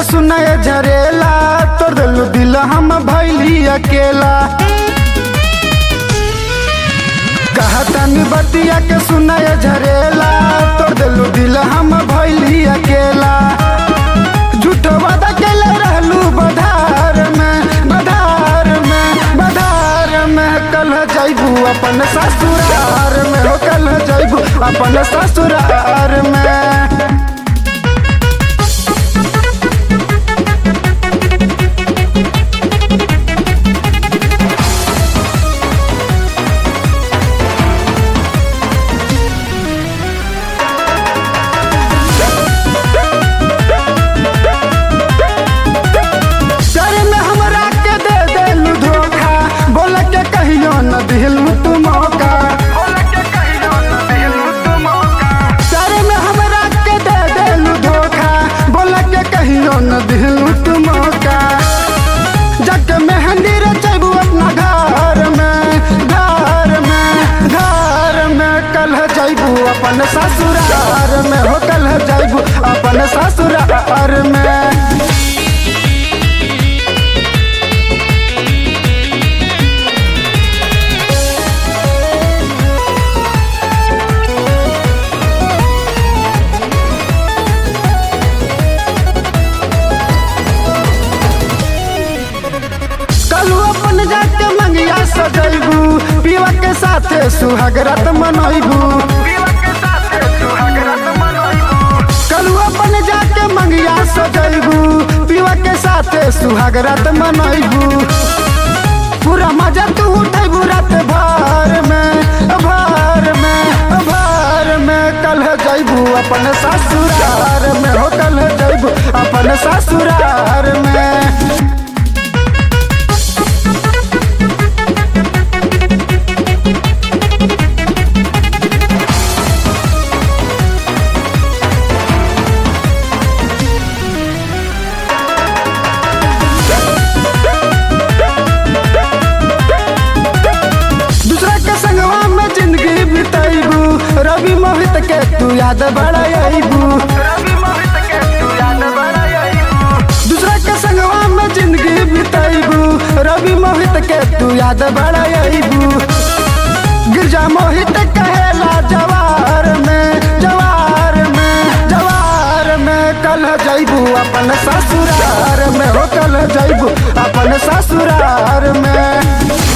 सुनाए झरेला, तोड़ दिलू दिल हम भैली अकेला। कहतनी बतिया के सुनाए झरेला, तोड़ दिलू दिल हम भैली अकेला। झूठो वादा केले रहलू बधार में, बधार में, बधार में। कल जाइबू अपन ससुरार में, हो कल जाइबू अपन ससुरार में। दिलू तू मौका सारे में हमरा के दे दिलू धोखा, बोला के कहियो न दिलू तू मौका। जग मेहंदी रचबू अपना घर में, घर में, घर में। कल जाइबू अपन ससुरार में, हो कल जाइबू अपन ससुरार में। जाके मंगिया सजैबू, पीवा के साथे सुहाग रात मनैबू। कलू अपन जाके मंगिया सजैबू, पीवा के साथे सुहाग रात मनैबू। पूरा मजा तू उठैबू रात भर में, भर में, भर में। कल जाइबू अपन ससुरार में, हो कल जाइबू अपन ससुरार में। रवि मोहित के तू याद बड़ा आईबू, दूसरा के संगवा में जिंदगी बिताईबू। रवि मोहित के तू याद बड़ा आईबू। गिरजा मोहित कहेला जवार में, जवार में, जवार में। कल जाइबू अपन ससुरार में, हो कल जाइबू अपन ससुरार में।